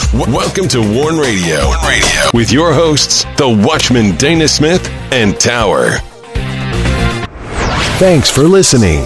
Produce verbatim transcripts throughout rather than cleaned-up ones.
W- welcome to Warn Radio. Warn Radio with your hosts, the Watchman Dana Smith and Tower. Thanks for listening.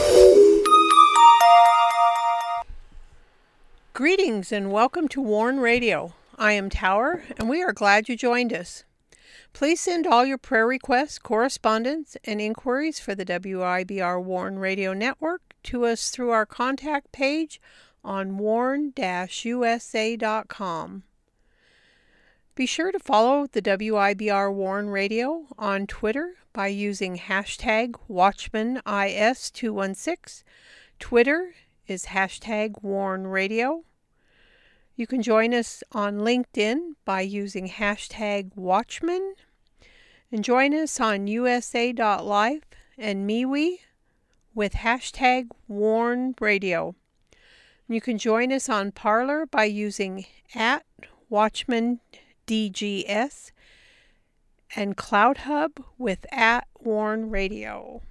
Greetings and welcome to Warn Radio. I am Tower, and we are glad you joined us. Please send all your prayer requests, correspondence, and inquiries for the W I B R Warn Radio Network to us through our contact page on warn dash U S A dot com. Be sure to follow the W I B R Warn Radio on Twitter by using hashtag Watchman I S two one six. Twitter is hashtag Warn Radio. You can join us on LinkedIn by using hashtag Watchman, and join us on U S A dot life and MeWe with hashtag Warn Radio. You can join us on Parler by using at Watchman D G S and CloudHub with at Warn Radio.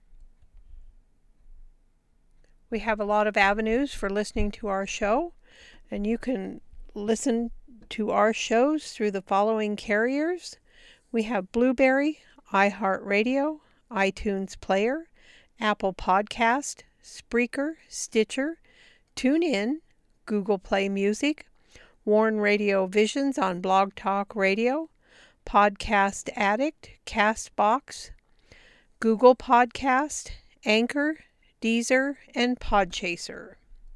We have a lot of avenues for listening to our show, and you can listen to our shows through the following carriers. We have Blueberry, iHeartRadio, iTunes Player, Apple Podcast, Spreaker, Stitcher, TuneIn, Google Play Music, Warn Radio Visions on Blog Talk Radio, Podcast Addict, Castbox, Google Podcast, Anchor, Deezer, and Podchaser.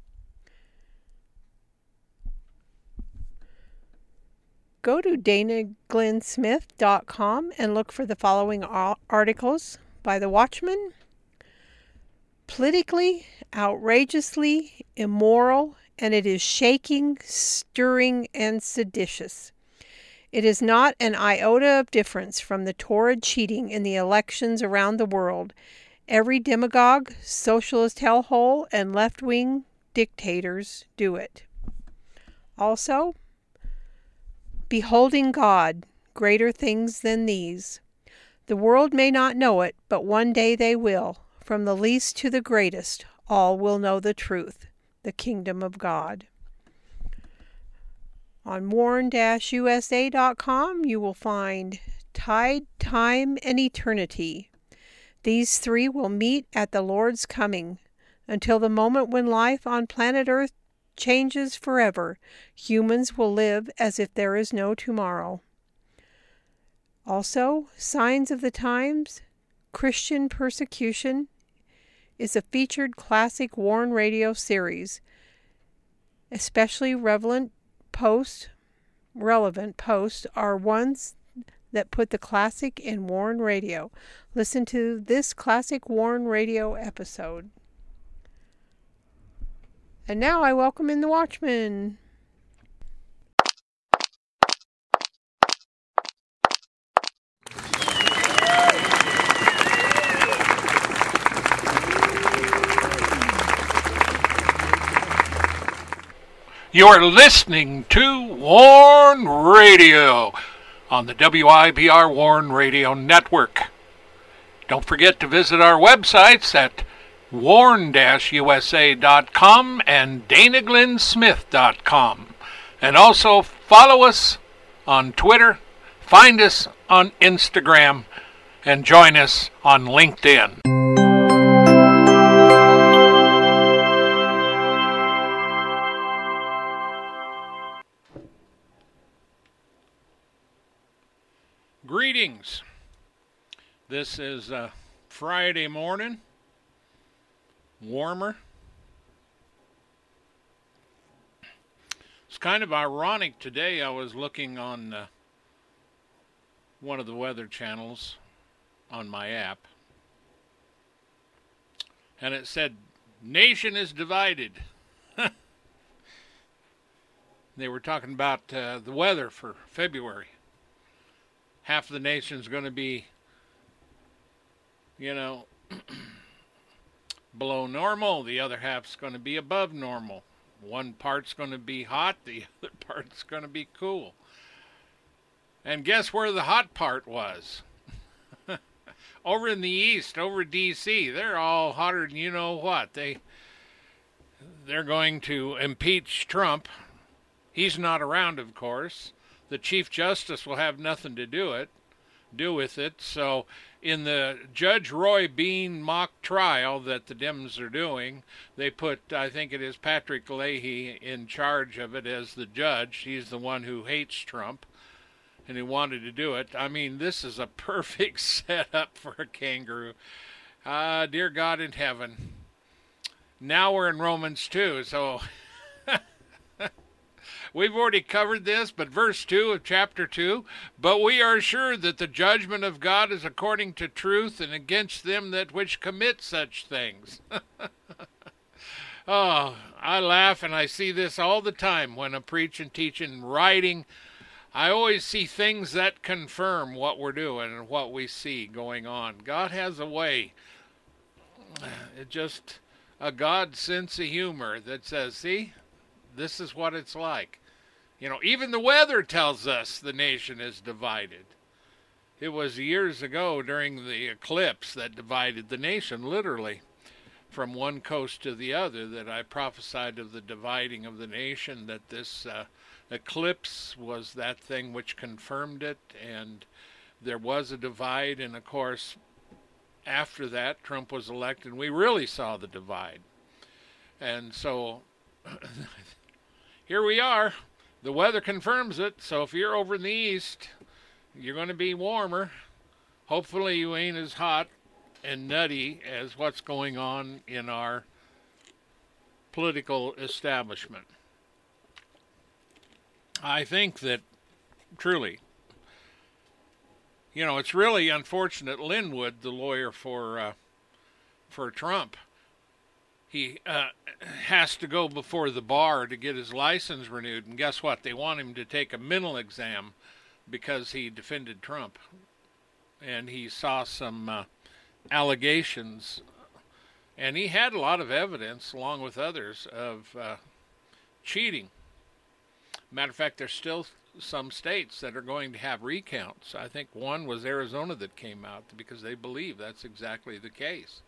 Go to dana glenn smith dot com and look for the following articles by The Watchman. Politically, outrageously immoral, and it is shaking, stirring, and seditious. It is not an iota of difference from the torrid cheating in the elections around the world. Every demagogue, socialist hellhole, and left-wing dictators do it. Also, beholding God, greater things than these. The world may not know it, but one day they will. From the least to the greatest, all will know the truth, the kingdom of God. On warn dash U S A dot com, you will find Tide, Time, and Eternity. These three will meet at the Lord's coming. Until the moment when life on planet Earth changes forever, humans will live as if there is no tomorrow. Also, Signs of the Times, Christian Persecution, is a featured classic Warn Radio series. Especially relevant posts, relevant posts are ones that put the classic in Warn Radio. Listen to this classic Warn Radio episode. And now I welcome in the Watchman. You are listening to Warn Radio on the W I B R Warn Radio Network. Don't forget to visit our websites at warn dash U S A dot com and dana glenn smith dot com. And also follow us on Twitter, find us on Instagram, and join us on LinkedIn. Greetings. This is uh, Friday morning. Warmer. It's kind of ironic today. I was looking on uh, one of the weather channels on my app, and it said, "Nation is divided." They were talking about uh, the weather for February. Half of the nation's going to be, you know, below normal. The other half's going to be above normal. One part's going to be hot. The other part's going to be cool. And guess where the hot part was? Over in the east, over D C They're all hotter than you know what. They, they're going to impeach Trump He's not around, of course. The Chief Justice will have nothing to do it, do with it. So in the Judge Roy Bean mock trial that the Dems are doing, they put, I think it is Patrick Leahy in charge of it as the judge. He's the one who hates Trump, and he wanted to do it. I mean, this is a perfect setup for a kangaroo. Ah, dear God in heaven. Now we're in Romans two, so we've already covered this, but verse two of chapter two, but we are sure that the judgment of God is according to truth and against them that which commit such things. Oh, I laugh and I see this all the time when I'm preaching, teaching, writing. I always see things that confirm what we're doing and what we see going on. God has a way. It just a God sense of humor that says, see, this is what it's like. You know, even the weather tells us the nation is divided. It was years ago during the eclipse that divided the nation, literally, from one coast to the other, that I prophesied of the dividing of the nation, that this uh, eclipse was that thing which confirmed it, and there was a divide, and of course, after that, Trump was elected, and we really saw the divide. And so, here we are. The weather confirms it, so if you're over in the east, you're going to be warmer. Hopefully you ain't as hot and nutty as what's going on in our political establishment. I think that, truly, you know, it's really unfortunate. Linwood, the lawyer for uh, for Trump, he uh, has to go before the bar to get his license renewed. And guess what? They want him to take a mental exam because he defended Trump. And he saw some uh, allegations. And he had a lot of evidence, along with others, of uh, cheating. Matter of fact, there's still some states that are going to have recounts. I think one was Arizona that came out because they believe that's exactly the case.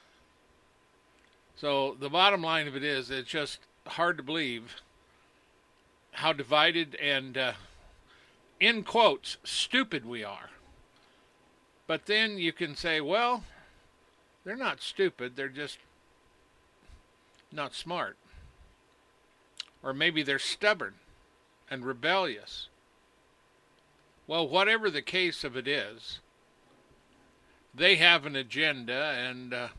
So the bottom line of it is, it's just hard to believe how divided and, uh, in quotes, stupid we are. But then you can say, well, they're not stupid, they're just not smart. Or maybe they're stubborn and rebellious. Well, whatever the case of it is, they have an agenda, and uh,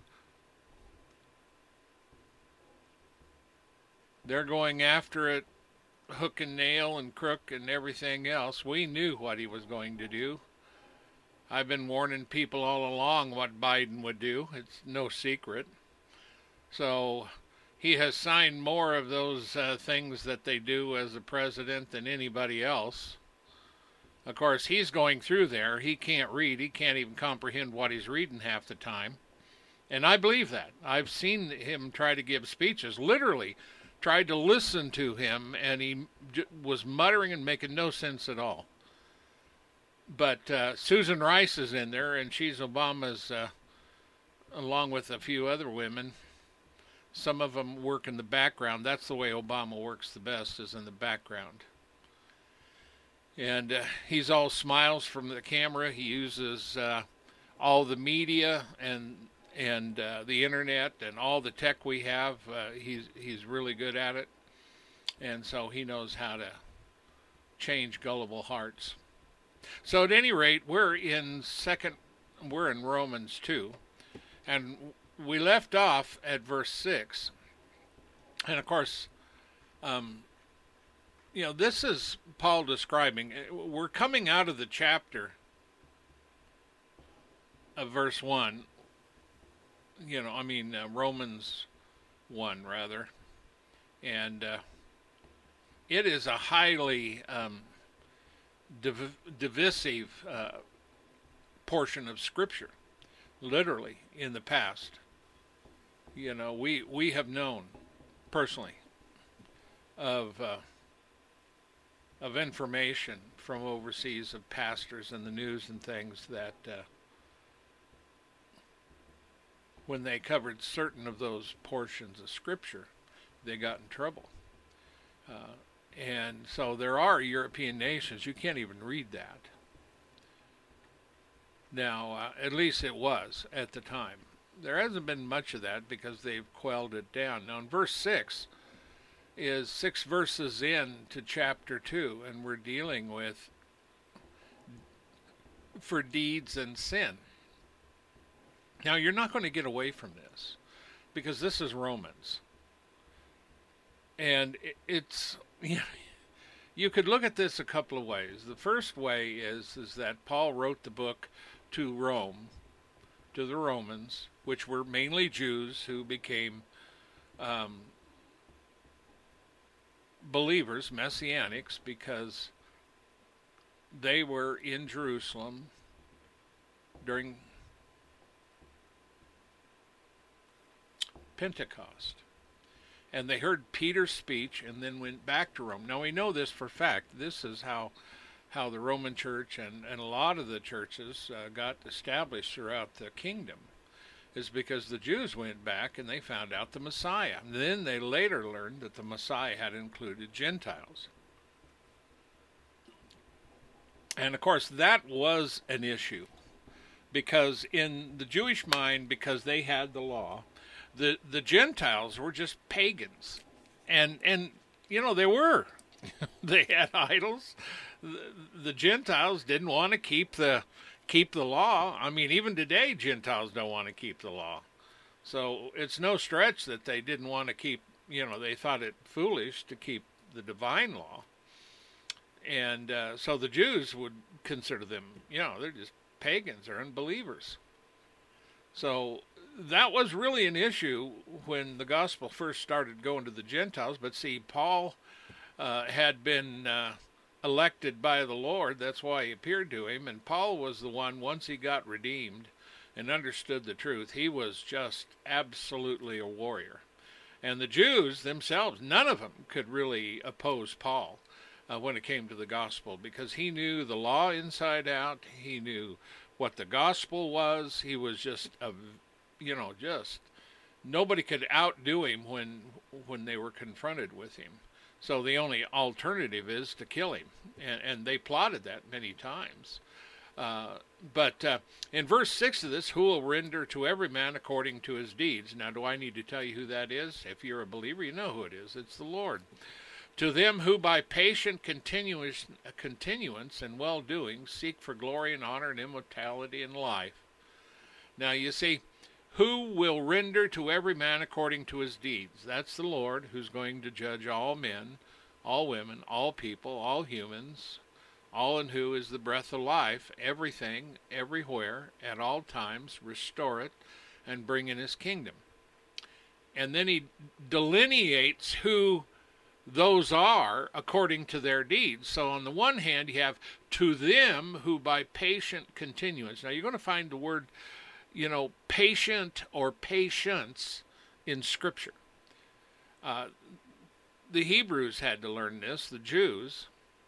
they're going after it hook and nail and crook and everything else. We knew what he was going to do. I've been warning people all along what Biden would do. It's no secret. So he has signed more of those uh, things that they do as a president than anybody else. Of course, he's going through there. He can't read. He can't even comprehend what he's reading half the time. And I believe that. I've seen him try to give speeches, literally tried to listen to him, and he j- was muttering and making no sense at all. But uh, Susan Rice is in there, and she's Obama's, uh, along with a few other women. Some of them work in the background. That's the way Obama works the best, is in the background. And uh, he's all smiles from the camera. He uses uh, all the media and and uh, the internet and all the tech we have. Uh, he's he's really good at it, and so he knows how to change gullible hearts. So at any rate, we're in second. We're in Romans two, and we left off at verse six. And of course, um, you know, this is Paul describing. We're coming out of the chapter of verse one. You know, I mean, uh, Romans one, rather. And uh, it is a highly um, div- divisive uh, portion of Scripture, literally, in the past. You know, we, we have known, personally, of uh, of information from overseas, of pastors and the news and things, that uh, when they covered certain of those portions of Scripture, they got in trouble. Uh, And so there are European nations, you can't even read that. Now, uh, at least it was at the time. There hasn't been much of that because they've quelled it down. Now, in verse six is six verses in to chapter two, and we're dealing with for deeds and sin. Now, you're not going to get away from this because this is Romans. And it's, you know, you could look at this a couple of ways. The first way is, is that Paul wrote the book to Rome, to the Romans, which were mainly Jews who became um, believers, messianics, because they were in Jerusalem during Pentecost. And they heard Peter's speech and then went back to Rome. Now we know this for fact. This is how how the Roman church and, and a lot of the churches uh, got established throughout the kingdom, is because the Jews went back and they found out the Messiah. And then they later learned that the Messiah had included Gentiles. And of course that was an issue, because in the Jewish mind, because they had the law, the the Gentiles were just pagans. And, and you know, they were. They had idols. The, the Gentiles didn't want to keep the keep the law. I mean, even today, Gentiles don't want to keep the law. So it's no stretch that they didn't want to keep, you know, they thought it foolish to keep the divine law. And uh, so the Jews would consider them, you know, they're just pagans or unbelievers. So that was really an issue when the gospel first started going to the Gentiles. But see, Paul uh, had been uh, elected by the Lord. That's why he appeared to him. And Paul was the one, once he got redeemed and understood the truth, he was just absolutely a warrior. And the Jews themselves, none of them could really oppose Paul uh, when it came to the gospel, because he knew the law inside out. He knew what the gospel was. He was just a, you know, just nobody could outdo him when when they were confronted with him. So the only alternative is to kill him, and, and they plotted that many times. Uh, but uh, in verse six of this, who will render to every man according to his deeds. Now, do I need to tell you who that is? If you're a believer, you know who it is. It's the Lord. To them who by patient continuance, continuance and well-doing seek for glory and honor and immortality and life. Now, you see, who will render to every man according to his deeds? That's the Lord, who's going to judge all men, all women, all people, all humans, all in who is the breath of life, everything, everywhere, at all times, restore it, and bring in his kingdom. And then he delineates who those are according to their deeds. So on the one hand, you have to them who by patient continuance. Now you're going to find the word, you know, patient or patience in Scripture. Uh, the Hebrews had to learn this, the Jews.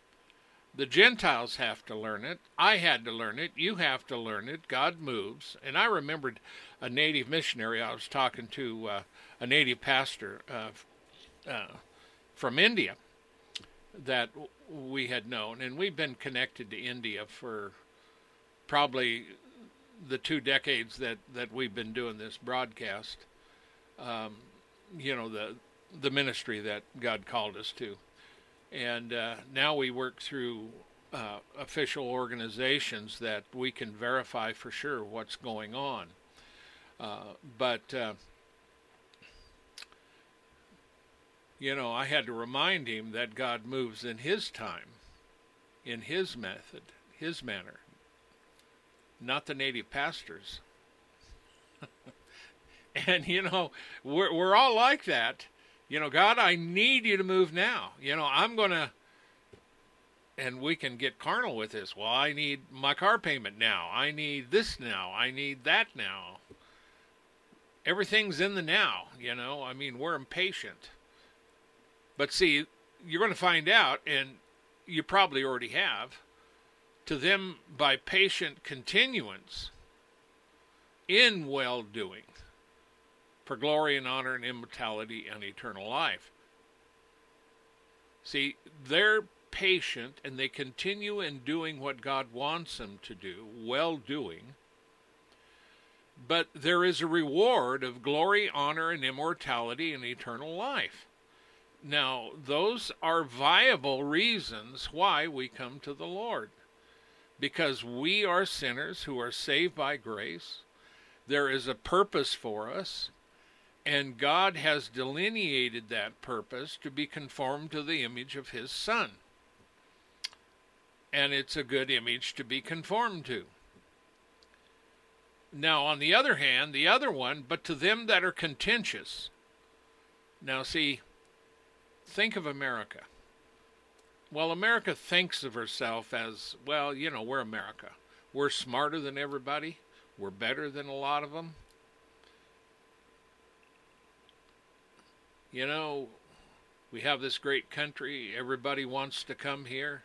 The Gentiles have to learn it. I had to learn it. You have to learn it. God moves. And I remembered a native missionary. I was talking to uh, a native pastor uh, uh, from India that we had known. And we've been connected to India for probably the two decades that, that we've been doing this broadcast, um, you know, the the ministry that God called us to. And uh, now we work through uh, official organizations that we can verify for sure what's going on. Uh, but, uh, you know, I had to remind him that God moves in his time, in his method, his manner. Not the native pastors. And, you know, we're we're all like that. You know, God, I need you to move now. You know, I'm going to, and we can get carnal with this. Well, I need my car payment now. I need this now. I need that now. Everything's in the now, you know. I mean, we're impatient. But see, you're going to find out, and you probably already have, to them by patient continuance in well-doing, for glory and honor and immortality and eternal life. See, they're patient and they continue in doing what God wants them to do, well doing. But there is a reward of glory, honor, and immortality and eternal life. Now, those are viable reasons why we come to the Lord. Because we are sinners who are saved by grace. There is a purpose for us. And God has delineated that purpose to be conformed to the image of His Son. And it's a good image to be conformed to. Now, on the other hand, the other one, but to them that are contentious. Now, see, think of America. Well, America thinks of herself as, well, you know, we're America. We're smarter than everybody. We're better than a lot of them. You know, we have this great country. Everybody wants to come here.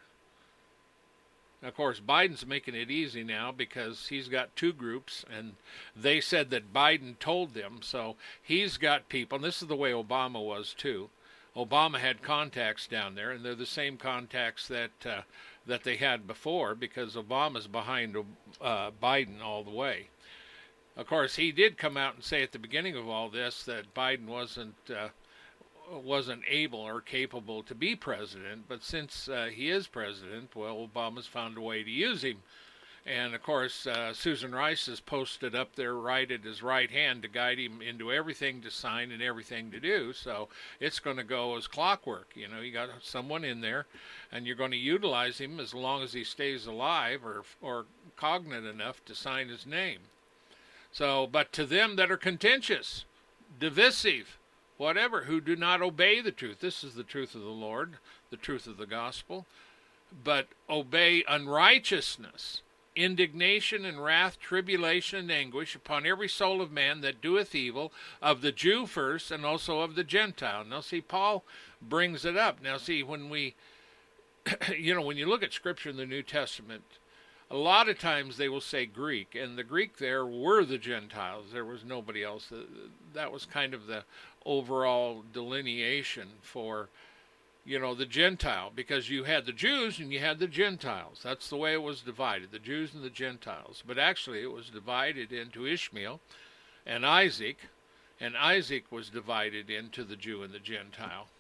Of course, Biden's making it easy now because he's got two groups, and they said that Biden told them. So he's got people, and this is the way Obama was too. Obama had contacts down there, and they're the same contacts that uh, that they had before because Obama's behind uh, Biden all the way. Of course, he did come out and say at the beginning of all this that Biden wasn't uh, wasn't able or capable to be president, but since uh, he is president, well, Obama's found a way to use him. And, of course, uh, Susan Rice is posted up there right at his right hand to guide him into everything to sign and everything to do. So it's going to go as clockwork. You know, you got someone in there, and you're going to utilize him as long as he stays alive or or cognate enough to sign his name. So, but to them that are contentious, divisive, whatever, who do not obey the truth. This is the truth of the Lord, the truth of the gospel. But obey unrighteousness, indignation and wrath, tribulation and anguish upon every soul of man that doeth evil, of the Jew first and also of the Gentile. Now see, Paul brings it up. Now see, when we, you know, when you look at Scripture in the New Testament, a lot of times they will say Greek, and the Greek there were the Gentiles. There was nobody else. That was kind of the overall delineation for, you know, the Gentile, because you had the Jews and you had the Gentiles. That's the way it was divided, the Jews and the Gentiles. But actually it was divided into Ishmael and Isaac, and Isaac was divided into the Jew and the Gentile.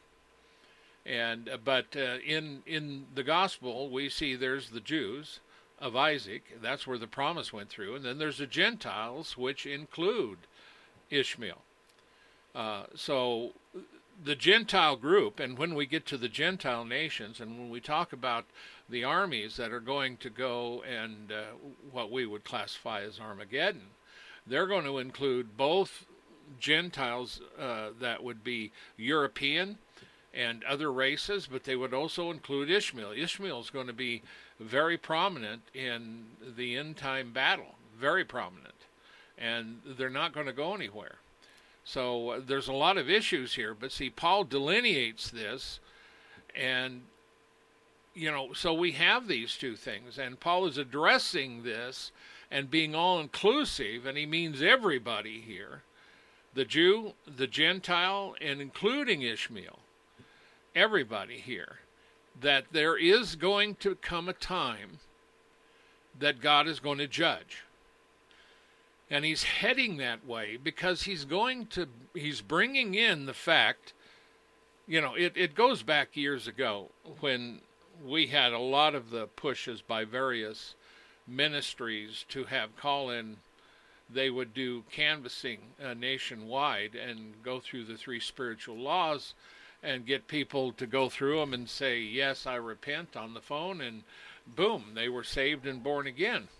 And uh, but uh, in in the gospel we see there's the Jews of Isaac, that's where the promise went through, and then there's the Gentiles, which include Ishmael. Uh, so the Gentile group, and when we get to the Gentile nations, and when we talk about the armies that are going to go and uh, what we would classify as Armageddon, they're going to include both Gentiles uh, that would be European and other races, but they would also include Ishmael. Ishmael is going to be very prominent in the end-time battle, very prominent, and they're not going to go anywhere. So uh, there's a lot of issues here, but see, Paul delineates this, and, you know, so we have these two things, and Paul is addressing this and being all-inclusive, and he means everybody here, the Jew, the Gentile, and including Ishmael, everybody here, that there is going to come a time that God is going to judge. And he's heading that way because he's going to, he's bringing in the fact, you know, it, it goes back years ago when we had a lot of the pushes by various ministries to have call-in. They would do canvassing uh, nationwide and go through the three spiritual laws and get people to go through them and say, yes, I repent on the phone, and boom, they were saved and born again.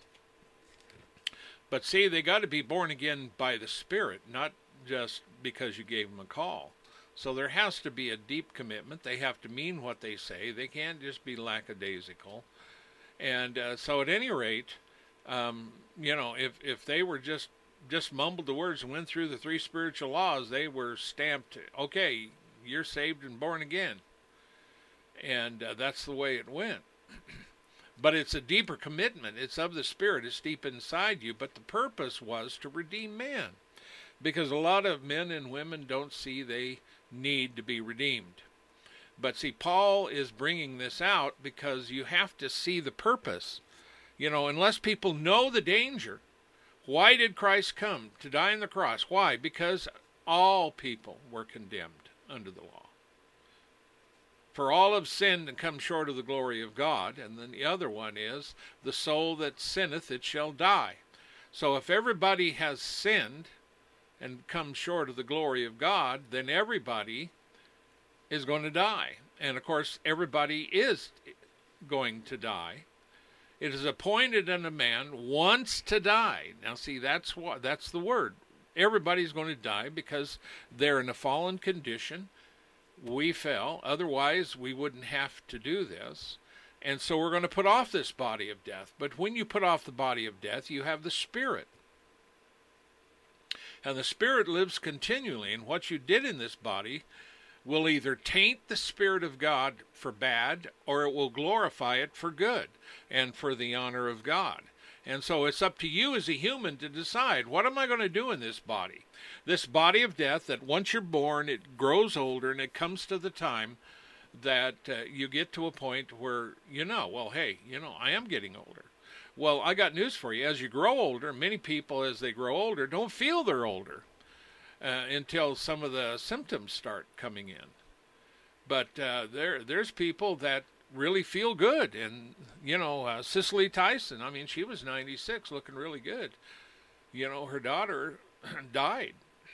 But see, they got to be born again by the Spirit, not just because you gave them a call. So there has to be a deep commitment. They have to mean what they say. They can't just be lackadaisical. And uh, so at any rate, um, you know, if, if they were just, just mumbled the words and went through the three spiritual laws, they were stamped, okay, you're saved and born again. And uh, that's the way it went. But it's a deeper commitment. It's of the Spirit. It's deep inside you. But the purpose was to redeem man. Because a lot of men and women don't see they need to be redeemed. But see, Paul is bringing this out because you have to see the purpose. You know, unless people know the danger, why did Christ come? To die on the cross. Why? Because all people were condemned under the law. For all have sinned and come short of the glory of God. And then the other one is, the soul that sinneth, it shall die. So if everybody has sinned and come short of the glory of God, then everybody is going to die. And of course, everybody is going to die. It is appointed unto man once to die. Now see, that's what that's the word. Everybody's going to die because they're in a fallen condition. We fell. Otherwise, we wouldn't have to do this. And so we're going to put off this body of death. But when you put off the body of death, you have the Spirit. And the Spirit lives continually. And what you did in this body will either taint the Spirit of God for bad, or it will glorify it for good and for the honor of God. And so it's up to you as a human to decide, what am I going to do in this body? This body of death that once you're born, it grows older, and it comes to the time that uh, you get to a point where, you know, well, hey, you know, I am getting older. Well, I got news for you. As you grow older, many people, as they grow older, don't feel they're older uh, until some of the symptoms start coming in. But uh, there, there's people that really feel good. And, you know, uh, Cicely Tyson, I mean, she was ninety-six, looking really good. You know, her daughter died.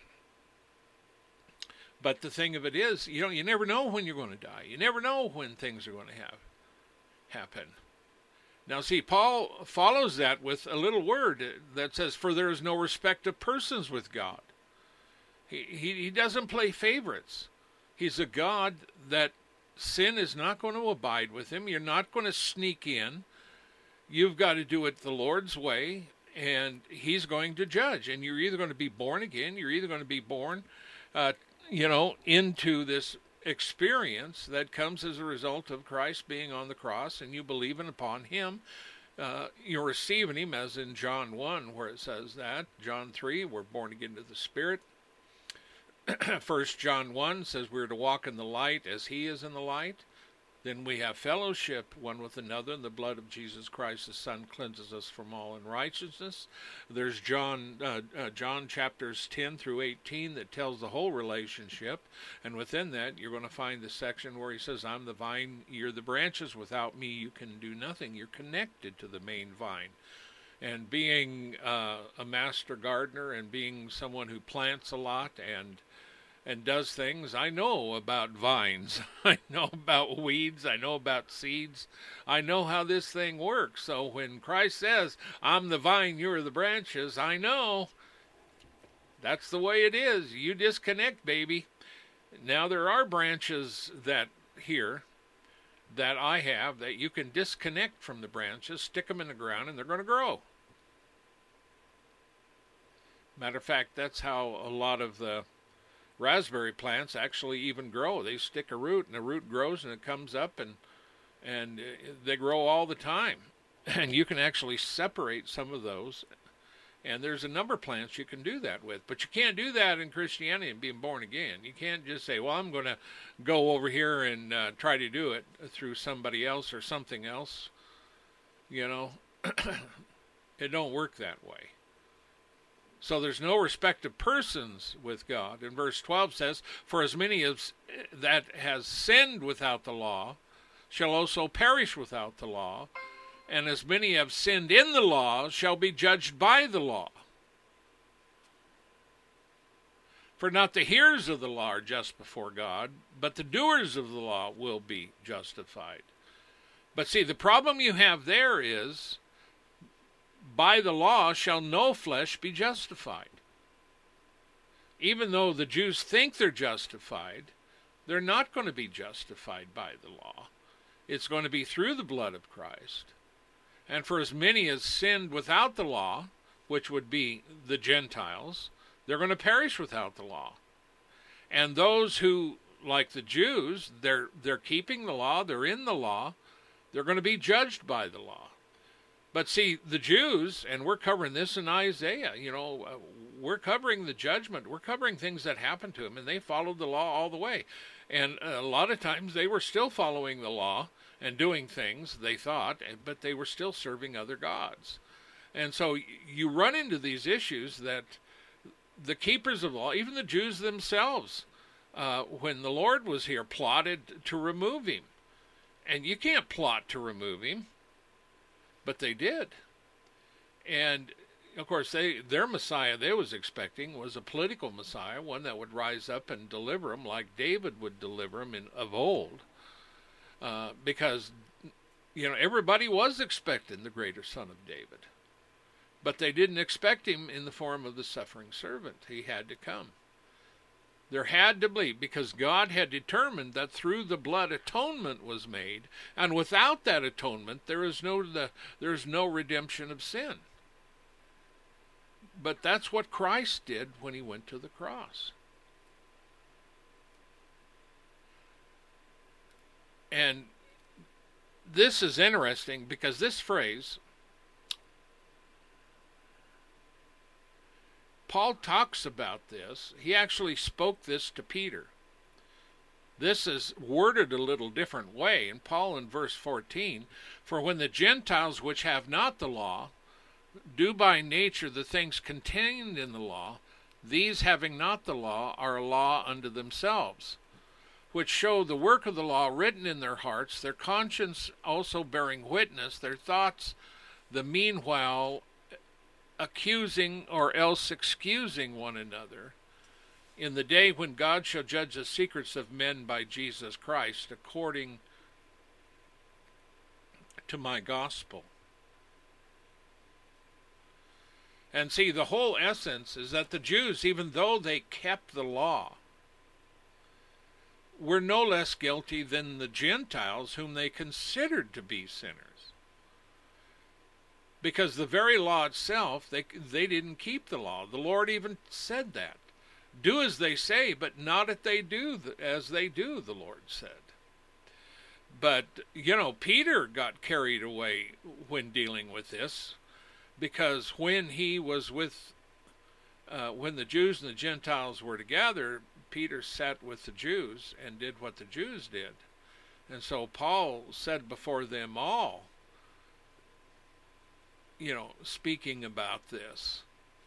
But the thing of it is, you know, you never know when you're going to die. You never know when things are going to have happen. Now, see, Paul follows that with a little word that says, for there is no respect of persons with God. He, he, he doesn't play favorites. He's a God that sin is not going to abide with him. You're not going to sneak in. You've got to do it the Lord's way, and he's going to judge. And you're either going to be born again, you're either going to be born, uh, you know, into this experience that comes as a result of Christ being on the cross, and you believing upon him. Uh, you're receiving him, as in John one, where it says that. John three, we're born again to the Spirit. First John one says we're to walk in the light as he is in the light. Then we have fellowship one with another, and the blood of Jesus Christ, the Son, cleanses us from all unrighteousness. There's John uh, uh, John chapters ten through eighteen that tells the whole relationship. And within that, you're going to find the section where he says, I'm the vine, you're the branches. Without me, you can do nothing. You're connected to the main vine. And being uh, a master gardener and being someone who plants a lot and and does things, I know about vines. I know about weeds. I know about seeds. I know how this thing works. So when Christ says, I'm the vine, you're the branches, I know that's the way it is. You disconnect, baby. Now there are branches that here that I have that you can disconnect from the branches, stick them in the ground, and they're going to grow. Matter of fact, that's how a lot of the raspberry plants actually even grow. They stick a root, and the root grows, and it comes up, and and they grow all the time. And you can actually separate some of those. And there's a number of plants you can do that with. But you can't do that in Christianity and being born again. You can't just say, well, I'm going to go over here and uh, try to do it through somebody else or something else. You know, it don't work that way. So there's no respect of persons with God. And verse twelve says, for as many as that has sinned without the law shall also perish without the law, and as many have sinned in the law shall be judged by the law. For not the hearers of the law are just before God, but the doers of the law will be justified. But see, the problem you have there is, by the law shall no flesh be justified. Even though the Jews think they're justified, they're not going to be justified by the law. It's going to be through the blood of Christ. And for as many as sinned without the law, which would be the Gentiles, they're going to perish without the law. And those who, like the Jews, they're they're keeping the law, they're in the law, they're going to be judged by the law. But see, the Jews, and we're covering this in Isaiah, you know, uh, we're covering the judgment. We're covering things that happened to them, and they followed the law all the way. And a lot of times they were still following the law and doing things, they thought, but they were still serving other gods. And so you run into these issues that the keepers of law, even the Jews themselves, uh, when the Lord was here, plotted to remove him. And you can't plot to remove him, but they did. And of course, they their Messiah they was expecting was a political Messiah, one that would rise up and deliver them like David would deliver them in, of old. Uh, because, you know, everybody was expecting the greater son of David. But they didn't expect him in the form of the suffering servant. He had to come. There had to be, because God had determined that through the blood atonement was made, and without that atonement there is no the, there is no redemption of sin. But that's what Christ did when he went to the cross. And this is interesting because this phrase, Paul talks about this. He actually spoke this to Peter. This is worded a little different way. And Paul in verse fourteen, for when the Gentiles which have not the law do by nature the things contained in the law, these having not the law are a law unto themselves, which show the work of the law written in their hearts, their conscience also bearing witness, their thoughts the meanwhile accusing or else excusing one another, in the day when God shall judge the secrets of men by Jesus Christ, according to my gospel. And see, the whole essence is that the Jews, even though they kept the law, were no less guilty than the Gentiles whom they considered to be sinners. Because the very law itself, they, they didn't keep the law. The Lord even said that. Do as they say, but not as they do, as they do, the Lord said. But, you know, Peter got carried away when dealing with this, because when he was with, uh, when the Jews and the Gentiles were together, Peter sat with the Jews and did what the Jews did. And so Paul said before them all, you know, speaking about this,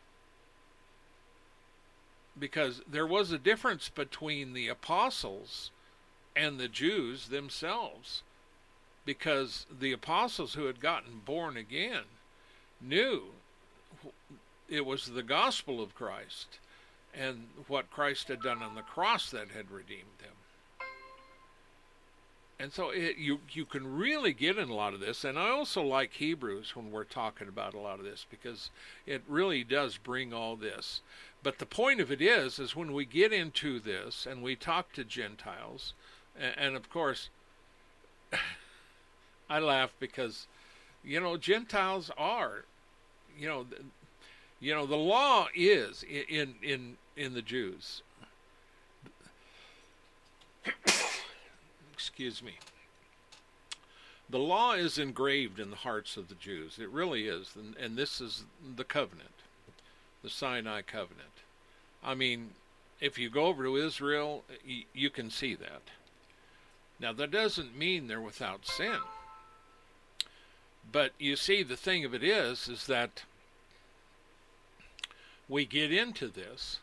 because there was a difference between the apostles and the Jews themselves, because the apostles who had gotten born again knew it was the gospel of Christ and what Christ had done on the cross that had redeemed them. And so it, you you can really get in a lot of this. And I also like Hebrews when we're talking about a lot of this, because it really does bring all this. But the point of it is, is when we get into this and we talk to Gentiles, and, and of course, I laugh because, you know, Gentiles are, you know, you know, the law is in in in the Jews. Excuse me. The law is engraved in the hearts of the Jews. It really is. And, and this is the covenant, the Sinai covenant. I mean, if you go over to Israel, you, you can see that. Now, that doesn't mean they're without sin. But you see, the thing of it is, is that we get into this,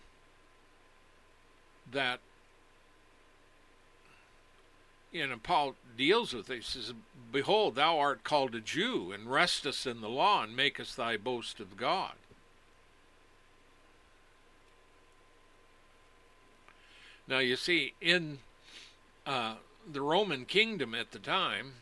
that You know, Paul deals with it. He says, behold, thou art called a Jew, and restest in the law, and makest thy boast of God. Now, you see, in uh, the Roman kingdom at the time,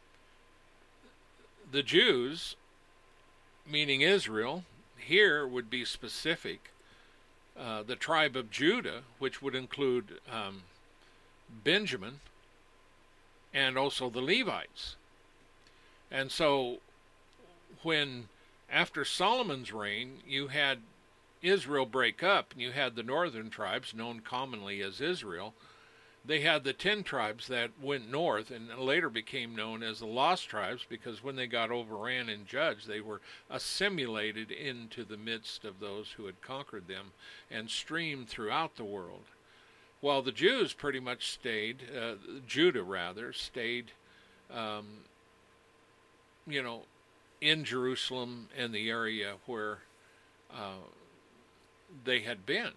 the Jews, meaning Israel, here would be specific, uh, the tribe of Judah, which would include um, Benjamin, and also the Levites. And so when, after Solomon's reign, you had Israel break up, and you had the northern tribes, known commonly as Israel, they had the ten tribes that went north and later became known as the lost tribes, because when they got overran and judged, they were assimilated into the midst of those who had conquered them and streamed throughout the world. Well, the Jews pretty much stayed, uh, Judah rather, stayed, um, you know, in Jerusalem and the area where uh, they had been.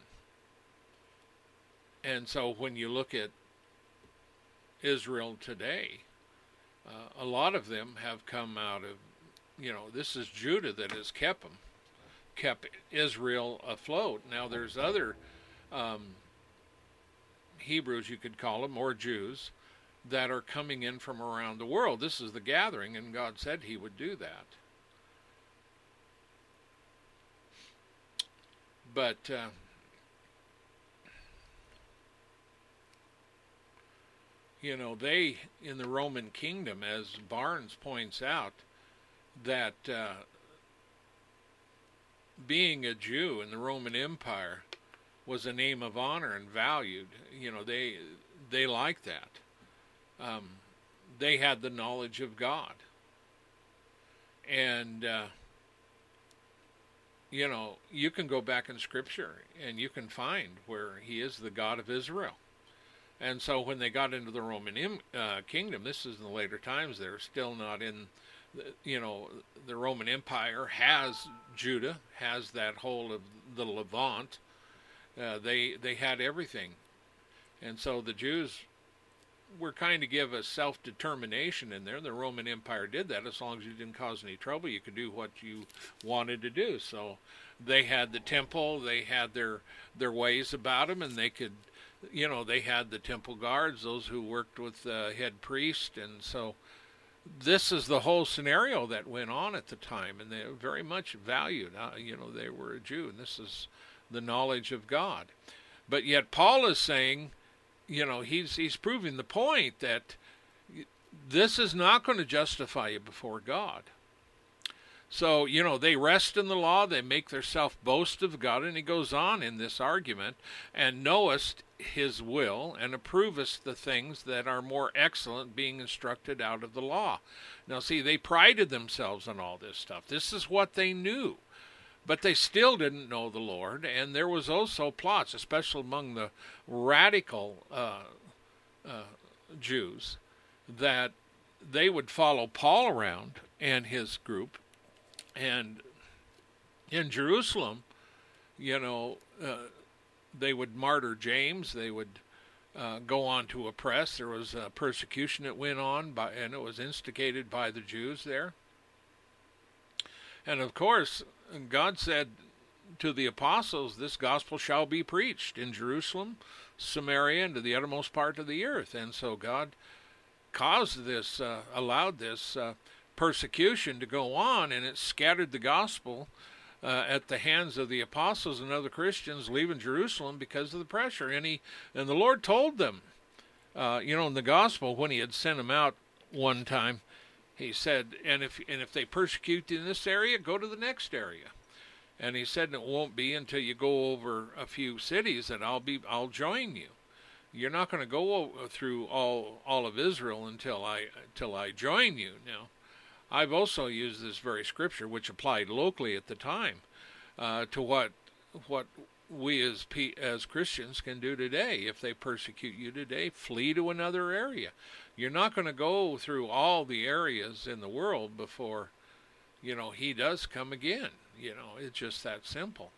And so when you look at Israel today, uh, a lot of them have come out of, you know, this is Judah that has kept them, kept Israel afloat. Now there's other um, Hebrews, you could call them, or Jews, that are coming in from around the world. This is the gathering, and God said he would do that. But uh, you know, they, in the Roman kingdom, as Barnes points out, that uh, being a Jew in the Roman Empire was a name of honor and valued. You know, they they liked that. Um, they had the knowledge of God. And, uh, you know, you can go back in Scripture and you can find where he is the God of Israel. And so when they got into the Roman uh, kingdom, this is in the later times, they're still not in, the, you know, the Roman Empire has Judah, has that whole of the Levant. Uh, they they had everything. And so the Jews were kind of give a self-determination in there. The Roman Empire did that. As long as you didn't cause any trouble, you could do what you wanted to do. So they had the temple, they had their their ways about them, and they could, you know, they had the temple guards, those who worked with the head priest. And so this is the whole scenario that went on at the time, and they were very much valued. Uh, you know, they were a Jew, and this is the knowledge of God. But yet Paul is saying, you know, he's he's proving the point that this is not going to justify you before God. So, you know, they rest in the law, they make their self boast of God, and he goes on in this argument, and knowest his will, and approvest the things that are more excellent, being instructed out of the law. Now, see, they prided themselves on all this stuff. This is what they knew. But they still didn't know the Lord, and there was also plots, especially among the radical uh, uh, Jews, that they would follow Paul around and his group. And in Jerusalem, you know, uh, they would martyr James. They would uh, go on to oppress. There was uh, persecution that went on, by, and it was instigated by the Jews there. And of course, God said to the apostles, this gospel shall be preached in Jerusalem, Samaria, and to the uttermost part of the earth. And so God caused this, uh, allowed this uh, persecution to go on, and it scattered the gospel uh, at the hands of the apostles and other Christians leaving Jerusalem because of the pressure. And he, and the Lord told them, uh, you know, in the gospel, when he had sent them out one time, he said, and if and if they persecute you in this area, go to the next area. And he said, it won't be until you go over a few cities that I'll be I'll join you. You're not going to go through all all of Israel until I until I join you. Now, I've also used this very scripture, which applied locally at the time, uh, to what what we as as Christians can do today. If they persecute you today, flee to another area. You're not going to go through all the areas in the world before, you know, he does come again. You know, it's just that simple.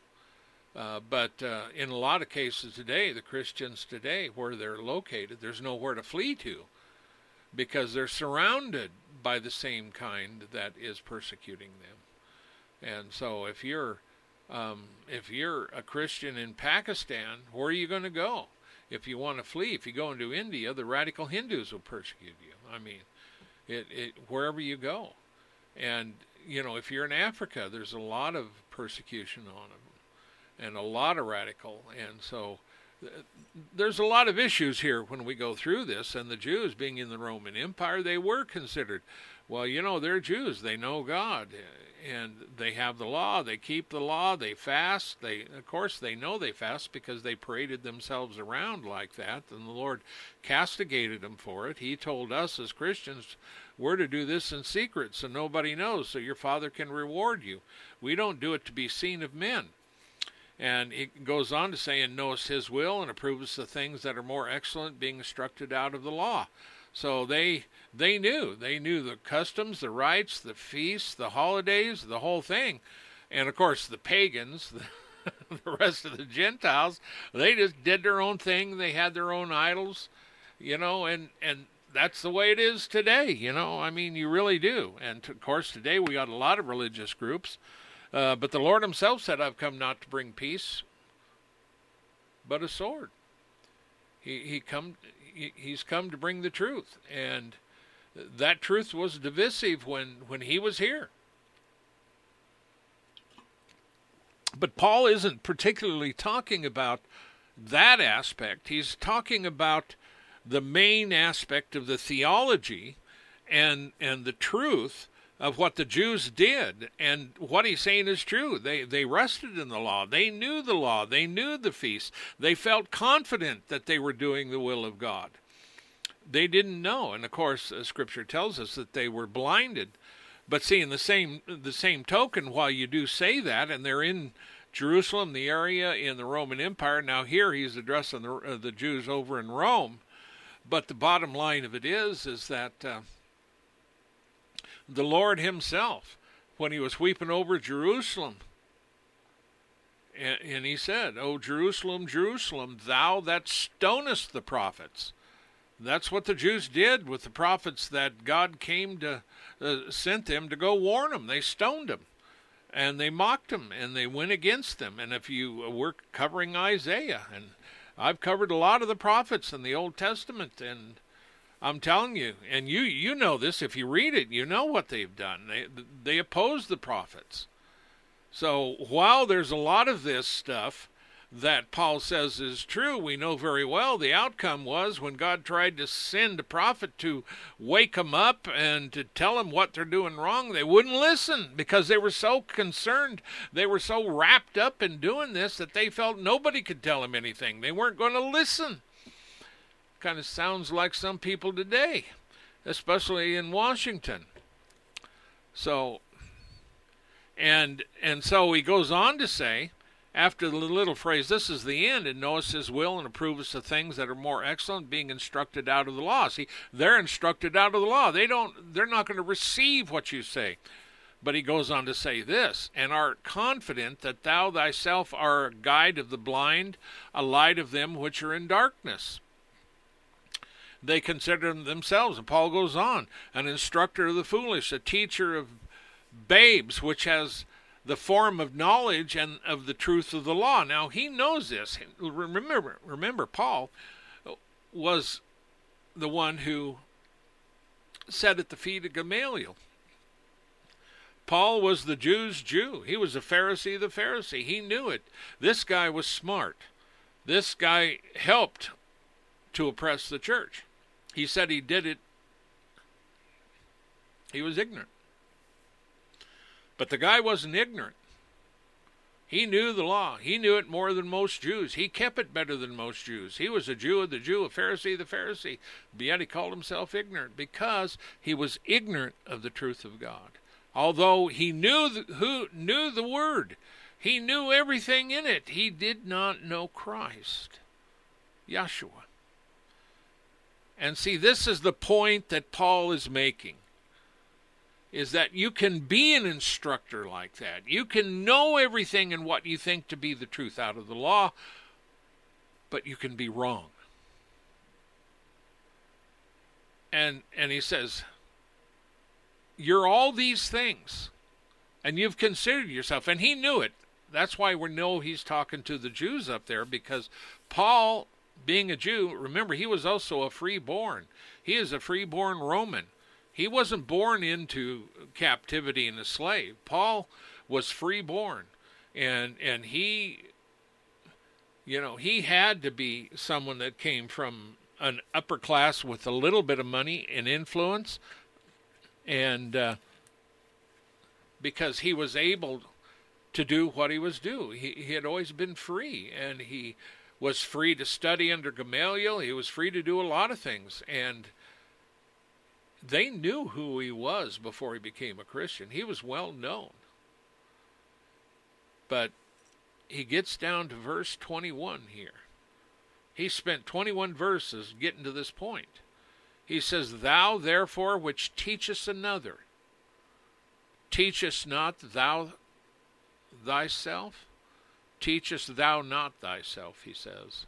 Uh, but uh, in a lot of cases today, the Christians today, where they're located, there's nowhere to flee to because they're surrounded by the same kind that is persecuting them. And so if you're um, if you're a Christian in Pakistan, where are you going to go? If you want to flee, if you go into India, the radical Hindus will persecute you. I mean, it, it wherever you go. And, you know, if you're in Africa, there's a lot of persecution on them and a lot of radical. And so th- there's a lot of issues here when we go through this. And the Jews, being in the Roman Empire, they were considered, well, you know, they're Jews. They know God. And they have the law. They keep the law. They fast. They, of course, they know they fast because they paraded themselves around like that. And the Lord castigated them for it. He told us as Christians, we're to do this in secret so nobody knows, so your Father can reward you. We don't do it to be seen of men. And it goes on to say, and knows his will and approves the things that are more excellent, being instructed out of the law. So they they knew. They knew the customs, the rites, the feasts, the holidays, the whole thing. And, of course, the pagans, the, the rest of the Gentiles, they just did their own thing. They had their own idols, you know, and, and that's the way it is today, you know. I mean, you really do. And, of course, today we got a lot of religious groups. Uh, but the Lord himself said, I've come not to bring peace, but a sword. He he come he, he's come to bring the truth, and that truth was divisive when, when he was here. But Paul isn't particularly talking about that aspect. He's talking about the main aspect of the theology and and the truth of what the Jews did, and what he's saying is true. They they rested in the law. They knew the law. They knew the feast. They felt confident that they were doing the will of God. They didn't know, and of course, uh, Scripture tells us that they were blinded. But see, in the same the same token, while you do say that, and they're in Jerusalem, the area in the Roman Empire. Now here he's addressing the uh, the Jews over in Rome. But the bottom line of it is, is that Uh, the Lord himself, when he was weeping over Jerusalem, and, and he said, O Jerusalem, Jerusalem, thou that stonest the prophets. That's what the Jews did with the prophets that God came to, uh, sent them to go warn them. They stoned them, and they mocked them, and they went against them. And if you uh, were covering Isaiah, and I've covered a lot of the prophets in the Old Testament, and I'm telling you, and you you know this, if you read it, you know what they've done. They they oppose the prophets. So while there's a lot of this stuff that Paul says is true, we know very well the outcome was when God tried to send a prophet to wake them up and to tell them what they're doing wrong, they wouldn't listen because they were so concerned. They were so wrapped up in doing this that they felt nobody could tell them anything. They weren't going to listen. Kind of sounds like some people today, especially in Washington. So, and and so he goes on to say, after the little phrase, this is the end, and knowest his will and approvest the things that are more excellent, being instructed out of the law. See, they're instructed out of the law. They don't, they're not going to receive what you say. But he goes on to say this, and art confident that thou thyself art a guide of the blind, a light of them which are in darkness. They consider themselves, and Paul goes on, an instructor of the foolish, a teacher of babes, which has the form of knowledge and of the truth of the law. Now, he knows this. Remember, remember, Paul was the one who sat at the feet of Gamaliel. Paul was the Jews' Jew. He was a Pharisee of the Pharisee. He knew it. This guy was smart. This guy helped to oppress the church. He said he did it. He was ignorant. But the guy wasn't ignorant. He knew the law. He knew it more than most Jews. He kept it better than most Jews. He was a Jew of the Jew, a Pharisee of the Pharisee. But yet he called himself ignorant because he was ignorant of the truth of God. Although he knew the, who knew the Word, he knew everything in it. He did not know Christ, Yeshua. And see, this is the point that Paul is making, is that you can be an instructor like that. You can know everything and what you think to be the truth out of the law, but you can be wrong. And and he says, you're all these things, and you've considered yourself, and he knew it. That's why we know he's talking to the Jews up there, because Paul, being a Jew, remember, he was also a freeborn. He is a freeborn Roman. He wasn't born into captivity and a slave. Paul was freeborn, and and he, you know, he had to be someone that came from an upper class with a little bit of money and influence, and uh, because he was able to do what he was doing. He, he had always been free, and he was free to study under Gamaliel. He was free to do a lot of things, and they knew who he was before he became a Christian. He was well known. But he gets down to verse twenty-one here. He spent twenty-one verses getting to this point. He says, Thou therefore which teachest another, teachest not thou thyself? Teachest thou not thyself, he says.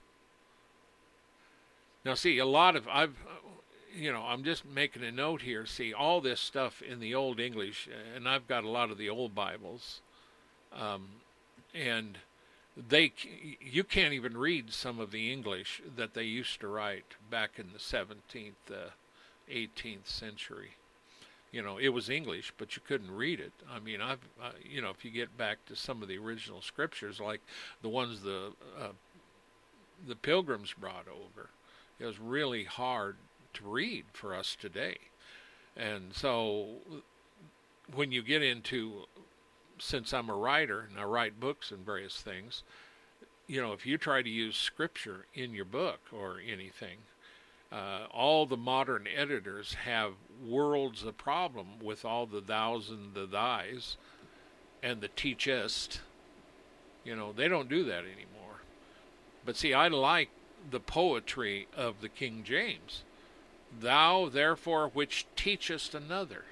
Now see, a lot of, I've, you know, I'm just making a note here. See, all this stuff in the Old English, and I've got a lot of the old Bibles, um, and they, you can't even read some of the English that they used to write back in the seventeenth, uh, eighteenth century. You know, it was English, but you couldn't read it. I mean, I've, uh, you know, if you get back to some of the original scriptures, like the ones the uh, the Pilgrims brought over, it was really hard to read for us today. And so, when you get into, since I'm a writer and I write books and various things, you know, if you try to use scripture in your book or anything, Uh, all the modern editors have worlds of problem with all the thous and the thys and the teachest. You know, they don't do that anymore. But see, I like the poetry of the King James. Thou therefore which teachest another,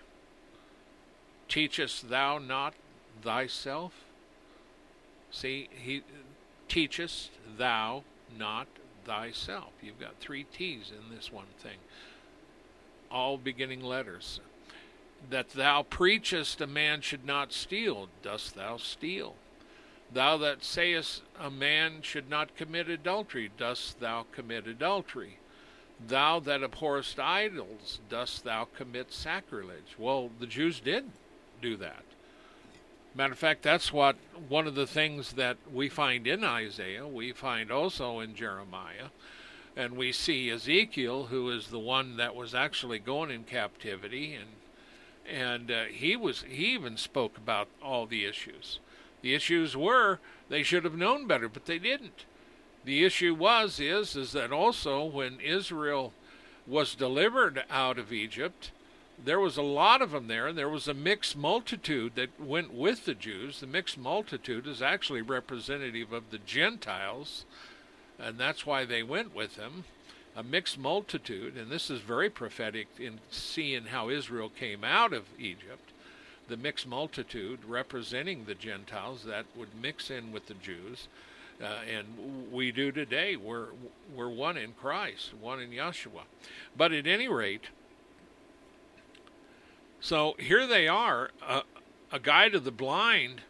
teachest thou not thyself? See, he teachest thou not thyself. You've got three T's in this one thing, all beginning letters. That thou preachest a man should not steal, dost thou steal? Thou that sayest a man should not commit adultery, dost thou commit adultery? Thou that abhorrest idols, dost thou commit sacrilege? Well, the Jews did do that. Matter of fact, that's what one of the things that we find in Isaiah, we find also in Jeremiah, and we see Ezekiel, who is the one that was actually going in captivity, and and uh, he was he even spoke about all the issues. The issues were they should have known better, but they didn't. The issue was is is that also when Israel was delivered out of Egypt, there was a lot of them there, and there was a mixed multitude that went with the Jews. The mixed multitude is actually representative of the Gentiles, and that's why they went with them. A mixed multitude, and this is very prophetic in seeing how Israel came out of Egypt. The mixed multitude representing the Gentiles that would mix in with the Jews, uh, and we do today. We're, we're one in Christ, one in Yeshua. But at any rate, so here they are, uh, a guide of the blind,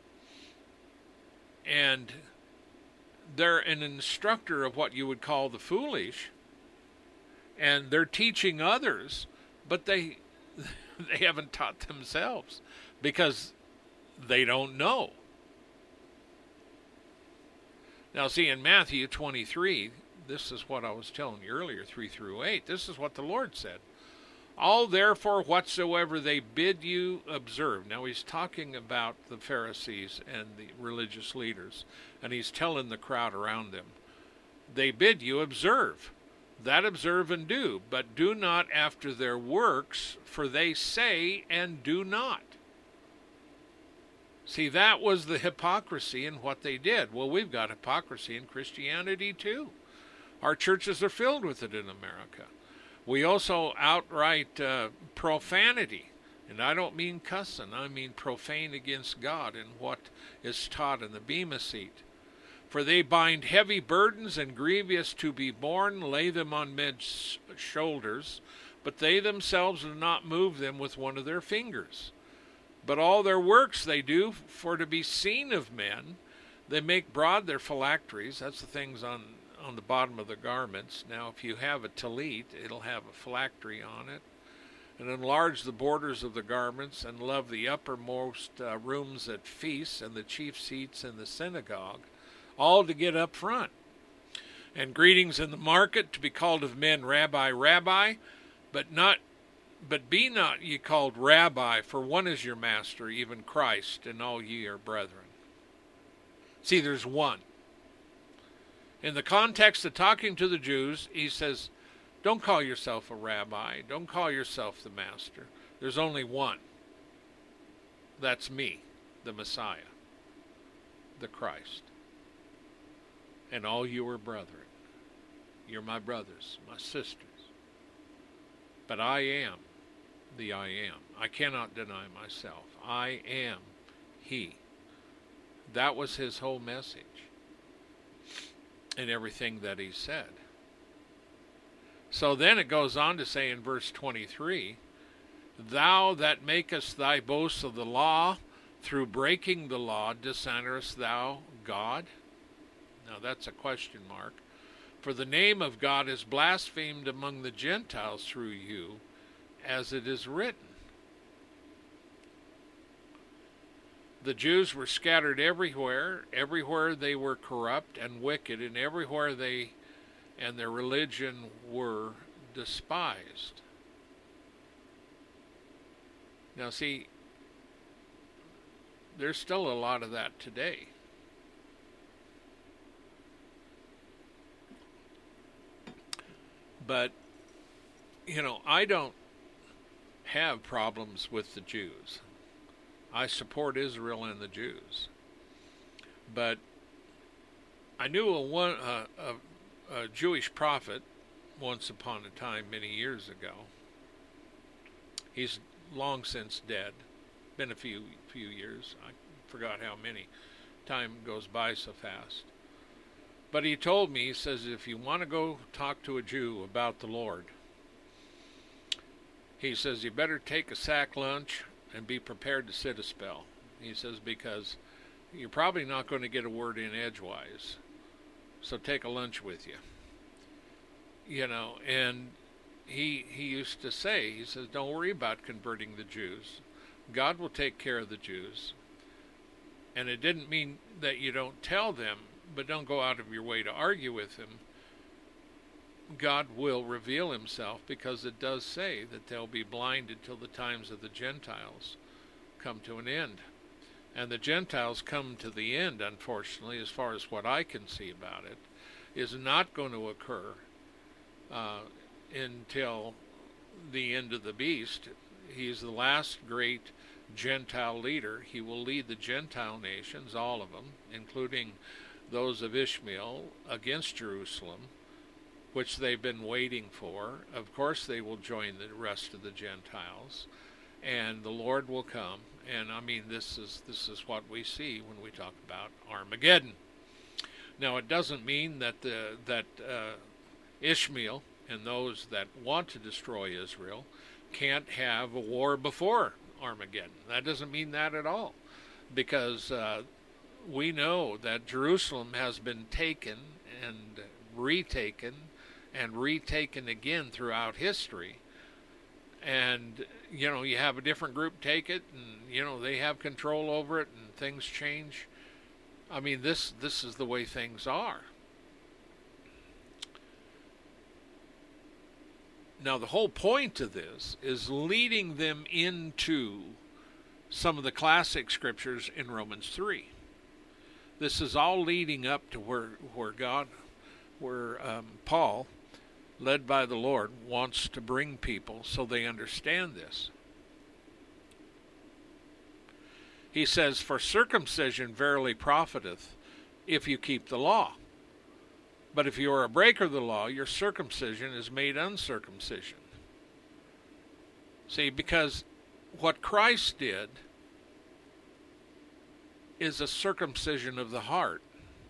and they're an instructor of what you would call the foolish, and they're teaching others, but they they haven't taught themselves because they don't know. Now see, in Matthew twenty-three, this is what I was telling you earlier, three through eight, this is what the Lord said. All therefore whatsoever they bid you observe. Now he's talking about the Pharisees and the religious leaders, and he's telling the crowd around them. They bid you observe. That observe and do, but do not after their works, for they say and do not. See, that was the hypocrisy in what they did. Well, we've got hypocrisy in Christianity too. Our churches are filled with it in America. We also outright uh, profanity, and I don't mean cussing, I mean profane against God and what is taught in the Bema seat. For they bind heavy burdens and grievous to be borne, lay them on men's shoulders, but they themselves do not move them with one of their fingers. But all their works they do for to be seen of men. They make broad their phylacteries, that's the things on on the bottom of the garments. Now, if you have a tallit, it'll have a phylactery on it. And enlarge the borders of the garments, and love the uppermost uh, rooms at feasts, and the chief seats in the synagogue, all to get up front. And greetings in the market, to be called of men, Rabbi, Rabbi, but not, but be not ye called Rabbi, for one is your master, even Christ, and all ye are brethren. See, there's one. In the context of talking to the Jews, he says, don't call yourself a rabbi. Don't call yourself the master. There's only one. That's me, the Messiah, the Christ. and all you are brethren. You're my brothers, my sisters. But I am the I am. I cannot deny myself. I am He. That was his whole message in everything that he said. So then it goes on to say in verse twenty-three, thou that makest thy boast of the law, through breaking the law, dishonorest thou God? Now that's a question mark. For the name of God is blasphemed among the Gentiles through you, as it is written. The Jews were scattered everywhere. Everywhere they were corrupt and wicked, and everywhere they and their religion were despised. Now see, there's still a lot of that today. But, you know, I don't have problems with the Jews. I support Israel and the Jews. But I knew a, one, uh, a, a Jewish prophet once upon a time, many years ago. He's long since dead. Been a few few years. I forgot how many. Time goes by so fast. But he told me, he says, if you want to go talk to a Jew about the Lord, he says, you better take a sack lunch and be prepared to sit a spell. He says, because you're probably not going to get a word in edgewise. So take a lunch with you. You know, and he he used to say, he says, don't worry about converting the Jews. God will take care of the Jews. And it didn't mean that you don't tell them, but don't go out of your way to argue with him. God will reveal himself, because it does say that they'll be blinded till the times of the Gentiles come to an end. And the Gentiles come to the end, unfortunately, as far as what I can see about it, is not going to occur uh, until the end of the beast. He's the last great Gentile leader. He will lead the Gentile nations, all of them, including those of Ishmael, against Jerusalem, which they've been waiting for. Of course they will join the rest of the Gentiles, and the Lord will come. And I mean, this is this is what we see when we talk about Armageddon. Now, it doesn't mean that the that uh, Ishmael and those that want to destroy Israel can't have a war before Armageddon. That doesn't mean that at all, because uh, we know that Jerusalem has been taken and retaken and retaken again throughout history. And, you know, you have a different group take it, and, you know, they have control over it, and things change. I mean, this this is the way things are. Now, the whole point of this is leading them into some of the classic scriptures in Romans three. This is all leading up to where where God, where um, Paul, led by the Lord, wants to bring people so they understand this. He says, for circumcision verily profiteth, if you keep the law. But if you are a breaker of the law, your circumcision is made uncircumcision. See, because what Christ did is a circumcision of the heart.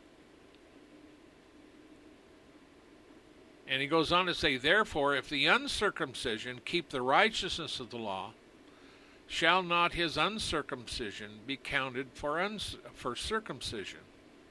And he goes on to say, therefore, if the uncircumcision keep the righteousness of the law, shall not his uncircumcision be counted for uns- for circumcision?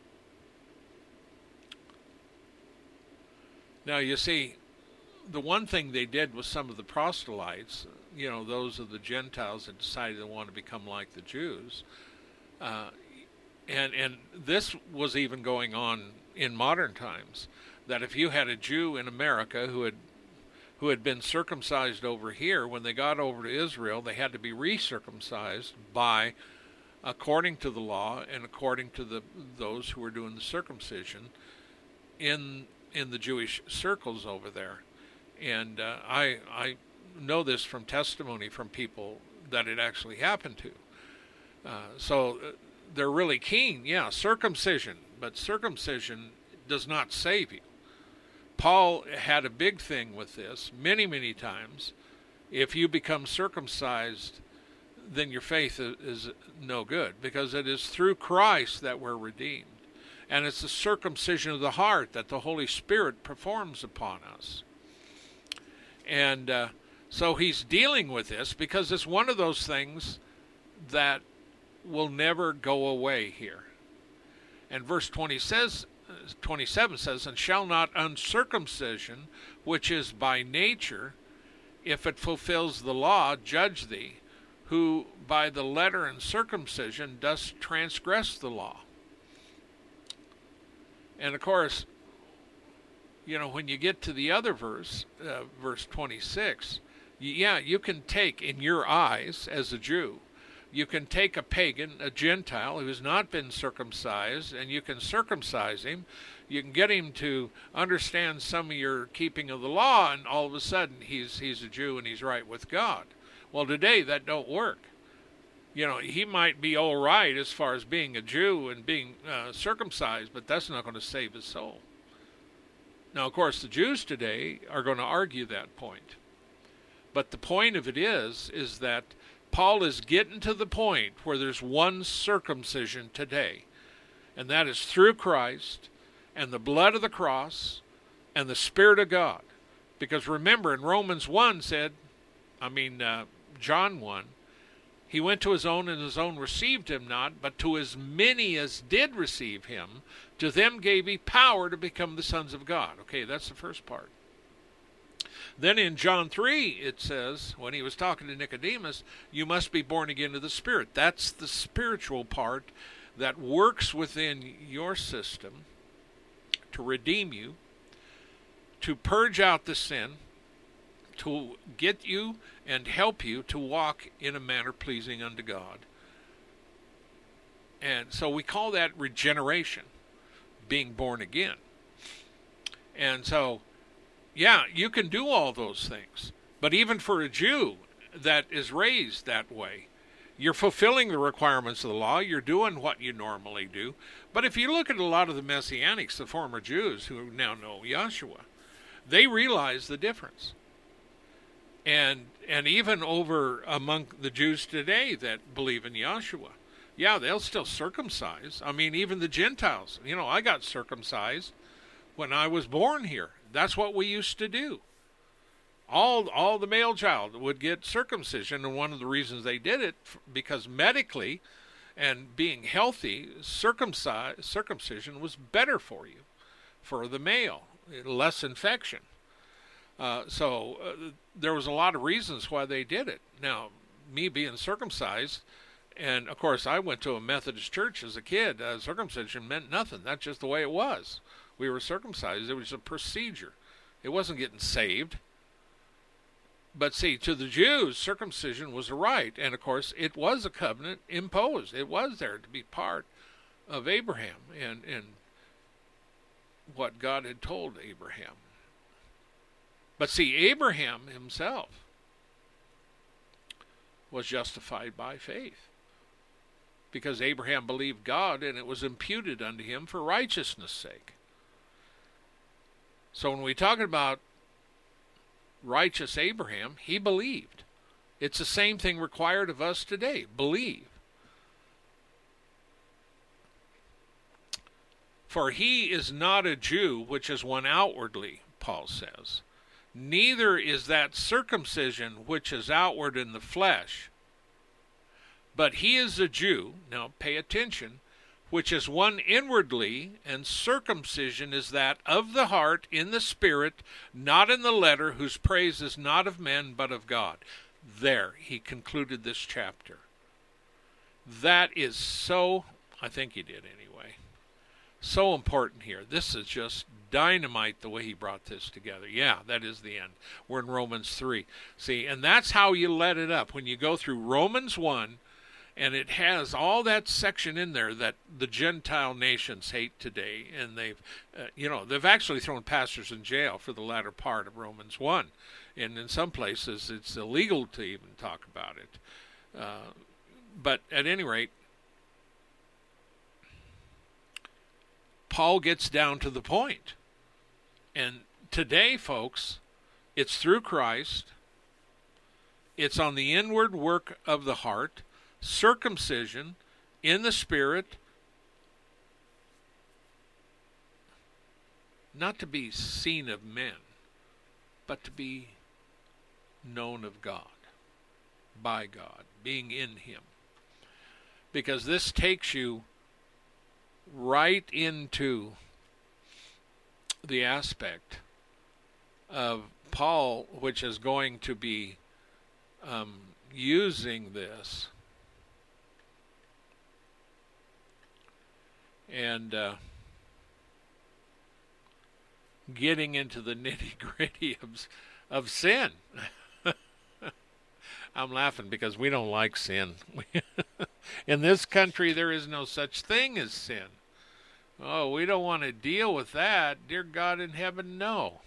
Now, you see, the one thing they did with some of the proselytes, you know, those of the Gentiles that decided they want to become like the Jews, uh, and and this was even going on in modern times, that if you had a Jew in America who had who had been circumcised over here, when they got over to Israel, they had to be recircumcised by, according to the law and according to the those who were doing the circumcision in in the Jewish circles over there. And uh, I I know this from testimony from people that it actually happened to. Uh, so uh, they're really keen, yeah, circumcision, but circumcision does not save you. Paul had a big thing with this many, many times. If you become circumcised, then your faith is no good, because it is through Christ that we're redeemed. And it's the circumcision of the heart that the Holy Spirit performs upon us. And uh, so he's dealing with this because it's one of those things that will never go away here. And verse twenty says, twenty-seven says, and shall not uncircumcision, which is by nature, if it fulfills the law, judge thee, who by the letter and circumcision dost transgress the law. And of course, you know, when you get to the other verse, uh, verse twenty-six, yeah, you can take in your eyes as a Jew, you can take a pagan, a Gentile who has not been circumcised, and you can circumcise him. You can get him to understand some of your keeping of the law, and all of a sudden he's he's a Jew and he's right with God. Well, today that don't work. You know, he might be all right as far as being a Jew and being uh, circumcised, but that's not going to save his soul. Now, of course, the Jews today are going to argue that point. But the point of it is, is that Paul is getting to the point where there's one circumcision today, and that is through Christ and the blood of the cross and the Spirit of God. Because remember, in Romans one said, I mean, uh, John one, he went to his own, and his own received him not, but to as many as did receive him, to them gave he power to become the sons of God. Okay, that's the first part. Then in John three, it says, when he was talking to Nicodemus, you must be born again of the Spirit. That's the spiritual part that works within your system to redeem you, to purge out the sin, to get you and help you to walk in a manner pleasing unto God. And so we call that regeneration, being born again. And so, yeah, you can do all those things. But even for a Jew that is raised that way, you're fulfilling the requirements of the law. You're doing what you normally do. But if you look at a lot of the Messianics, the former Jews who now know Yahshua, they realize the difference. And and even over among the Jews today that believe in Yahshua, yeah, they'll still circumcise. I mean, even the Gentiles. You know, I got circumcised when I was born here. That's what we used to do. All all the male child would get circumcision, and one of the reasons they did it, because medically and being healthy, circumcis- circumcision was better for you, for the male, less infection. Uh, so uh, there was a lot of reasons why they did it. Now, me being circumcised, and of course I went to a Methodist church as a kid, uh, circumcision meant nothing. That's just the way it was. We were circumcised. It was a procedure. It wasn't getting saved. But see, to the Jews, circumcision was a rite, and of course it was a covenant imposed. It was there to be part of Abraham and, and what God had told Abraham. But see, Abraham himself was justified by faith, because Abraham believed God, and it was imputed unto him for righteousness' sake. So when we talk about righteous Abraham, he believed. It's the same thing required of us today. Believe. For he is not a Jew, which is one outwardly, Paul says. Neither is that circumcision which is outward in the flesh. But he is a Jew, now pay attention, which is one inwardly, and circumcision is that of the heart in the spirit, not in the letter, whose praise is not of men but of God. There, he concluded this chapter. That is so, I think he did anyway, so important here. This is just dynamite the way he brought this together. Yeah, that is the end. We're in Romans three. See, and that's how you let it up. When you go through Romans one, and it has all that section in there that the Gentile nations hate today, and they've, uh, you know, they've actually thrown pastors in jail for the latter part of Romans one, and in some places it's illegal to even talk about it. Uh, but at any rate, Paul gets down to the point. And today, folks, it's through Christ. It's on the inward work of the heart, circumcision in the Spirit, not to be seen of men, but to be known of God, by God, being in Him. Because this takes you right into the aspect of Paul, which is going to be um, using this and uh, getting into the nitty-gritty of, of sin. I'm laughing because we don't like sin. In this country, there is no such thing as sin. Oh, we don't want to deal with that. Dear God in heaven, no.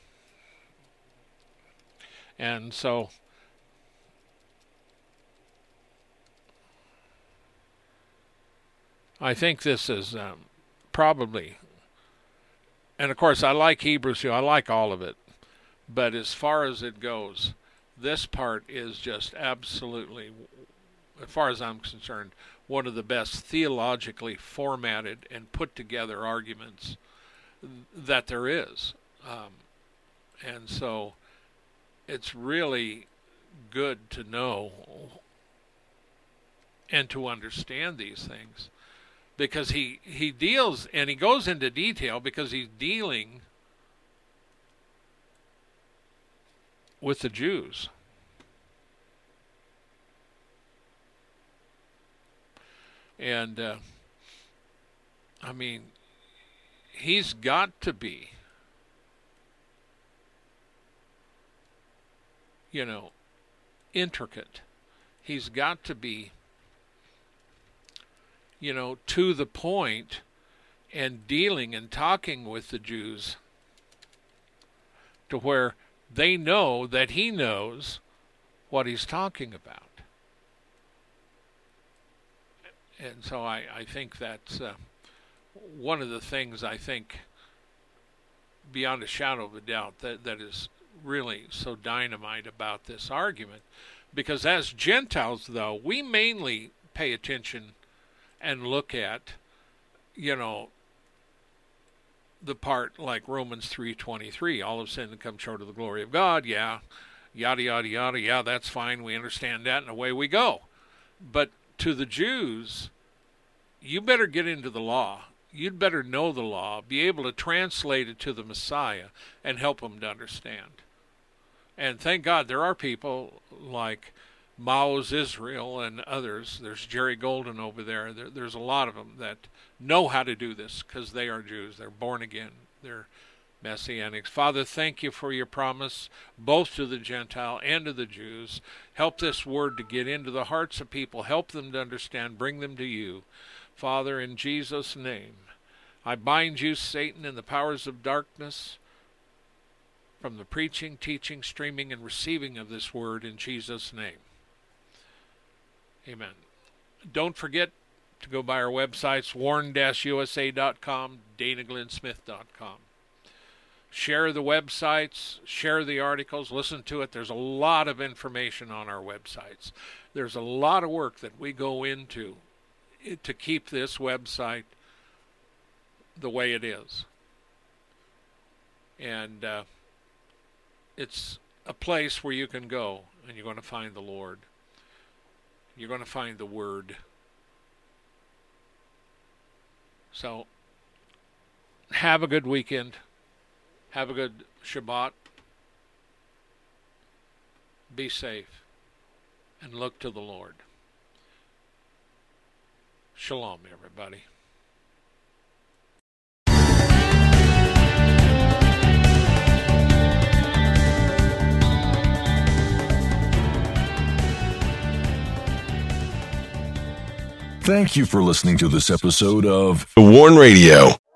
And so, I think this is um, probably, and of course I like Hebrews too, I like all of it, but as far as it goes, this part is just absolutely, as far as I'm concerned, one of the best theologically formatted and put together arguments that there is. Um, and so it's really good to know and to understand these things, because he, he deals, and he goes into detail because he's dealing with the Jews. And, uh, I mean, he's got to be, you know, intricate. He's got to be, you know, to the point and dealing and talking with the Jews to where they know that he knows what he's talking about. And so I, I think that's uh, one of the things I think, beyond a shadow of a doubt, that, that is really so dynamite about this argument. Because as Gentiles, though, we mainly pay attention and look at, you know, the part like Romans three twenty-three, all of sin comes short of the glory of God, yeah, yada, yada, yada, yeah, that's fine, we understand that, and away we go. But to the Jews, you better get into the law. You'd better know the law, be able to translate it to the Messiah, and help them to understand. And thank God there are people like Mao's Israel and others. There's Jerry Golden over there. there. There's a lot of them that know how to do this because they are Jews. They're born again. They're Messianics. Father, thank you for your promise, both to the Gentile and to the Jews. Help this word to get into the hearts of people. Help them to understand. Bring them to you. Father, in Jesus' name, I bind you, Satan, and the powers of darkness from the preaching, teaching, streaming, and receiving of this word in Jesus' name. Amen. Don't forget to go by our websites, warn dash U S A dot com, dana glenn smith dot com. Share the websites, share the articles, listen to it. There's a lot of information on our websites. There's a lot of work that we go into to keep this website the way it is. And uh, it's a place where you can go and you're going to find the Lord. You're going to find the Word. So, have a good weekend. Have a good Shabbat. Be safe. And look to the Lord. Shalom, everybody. Thank you for listening to this episode of Warn Radio.